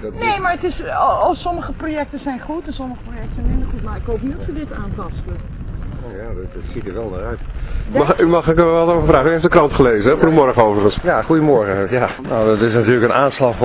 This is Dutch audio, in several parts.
Nee, maar het is, sommige projecten zijn goed en sommige projecten zijn minder goed. Maar ik hoop niet dat ze dit aantasten. Oh ja, dat ziet er wel naar uit. Mag ik er wel over vragen? U heeft de krant gelezen, hè? Goedemorgen overigens. Ja, goedemorgen. Ja. Nou, dat is natuurlijk een aanslag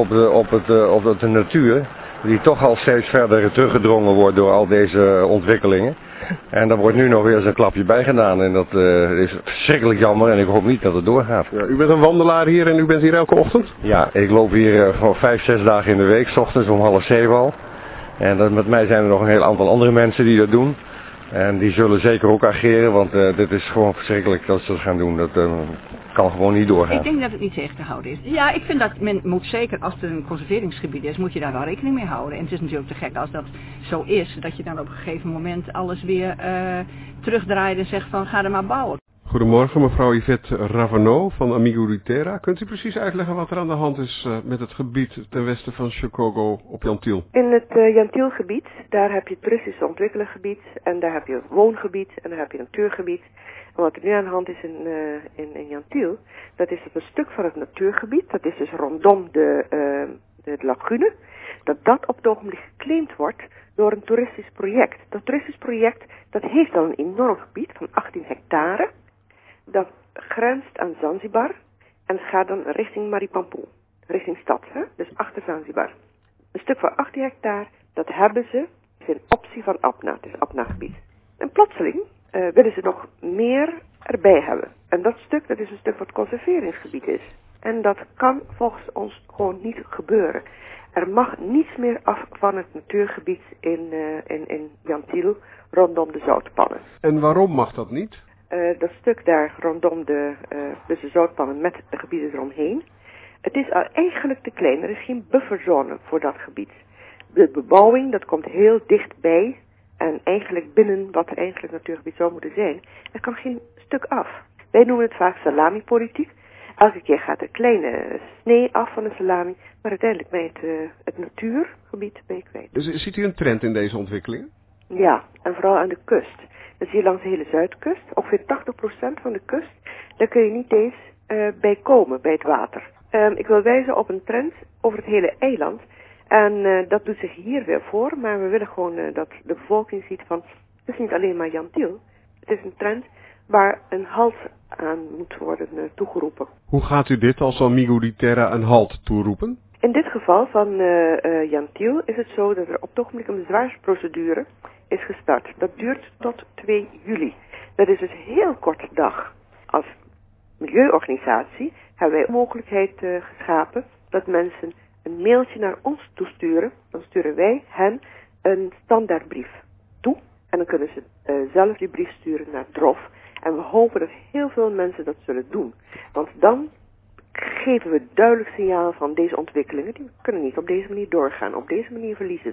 op de natuur. Die toch al steeds verder teruggedrongen wordt door al deze ontwikkelingen. En daar wordt nu nog weer eens een klapje bij gedaan. En dat is verschrikkelijk jammer en ik hoop niet dat het doorgaat. Ja, u bent een wandelaar hier en u bent hier elke ochtend? Ja, ik loop hier gewoon 5-6 dagen in de week, 's ochtends om 6:30 al. En met mij zijn er nog een heel aantal andere mensen die dat doen. En die zullen zeker ook ageren, want dit is gewoon verschrikkelijk dat ze dat gaan doen. Dat kan gewoon niet doorgaan. Ik denk dat het niet tegen te houden is. Ja, ik vind dat men moet zeker, als het een conserveringsgebied is, moet je daar wel rekening mee houden. En het is natuurlijk te gek als dat zo is, dat je dan op een gegeven moment alles weer terugdraait en zegt van ga er maar bouwen. Goedemorgen, mevrouw Yvette Ravenot van Amigo di Terra. Kunt u precies uitleggen wat er aan de hand is met het gebied ten westen van Chicago op Jantiel? In het Jantielgebied, daar heb je het toeristische ontwikkelengebied en daar heb je woongebied en daar heb je natuurgebied. En wat er nu aan de hand is in Jantiel, dat is een stuk van het natuurgebied, dat is dus rondom de lagune, dat op het ogenblik geclaimd wordt door een toeristisch project. Dat toeristisch project, dat heeft al een enorm gebied van 18 hectare. Dat grenst aan Zanzibar en het gaat dan richting Maripampu, richting stad, hè? Dus achter Zanzibar. Een stuk van 18 hectare, dat hebben ze in optie van APNA, het is APNA-gebied. En plotseling willen ze nog meer erbij hebben. En dat stuk, dat is een stuk wat conserveringsgebied is. En dat kan volgens ons gewoon niet gebeuren. Er mag niets meer af van het natuurgebied in Jantiel rondom de zoutpannen. En waarom mag dat niet? Dat stuk daar rondom dus de zoutpannen met de gebieden eromheen. Het is eigenlijk te klein. Er is geen bufferzone voor dat gebied. De bebouwing, dat komt heel dichtbij. En eigenlijk binnen wat eigenlijk natuurgebied zou moeten zijn. Er kan geen stuk af. Wij noemen het vaak salamipolitiek. Elke keer gaat er kleine snee af van de salami. Maar uiteindelijk bij het natuurgebied ben je kwijt. Dus ziet u een trend in deze ontwikkelingen? Ja, en vooral aan de kust. Dus hier langs de hele Zuidkust, ongeveer 80% van de kust, daar kun je niet eens bij komen, bij het water. Ik wil wijzen op een trend over het hele eiland. En dat doet zich hier weer voor, maar we willen gewoon dat de bevolking ziet van, het is niet alleen maar Jantiel. Het is een trend waar een halt aan moet worden toegeroepen. Hoe gaat u dit als Amigo di Terra een halt toeroepen? In dit geval van Jantiel is het zo dat er op het ogenblik een bezwaarsprocedure is gestart. Dat duurt tot 2 juli. Dat is dus heel korte dag. Als milieuorganisatie hebben wij de mogelijkheid geschapen dat mensen een mailtje naar ons toesturen. Dan sturen wij hen een standaardbrief toe. En dan kunnen ze zelf die brief sturen naar DROF. En we hopen dat heel veel mensen dat zullen doen. Want dan geven we duidelijk signaal van deze ontwikkelingen. Die kunnen niet op deze manier doorgaan. Op deze manier verliezen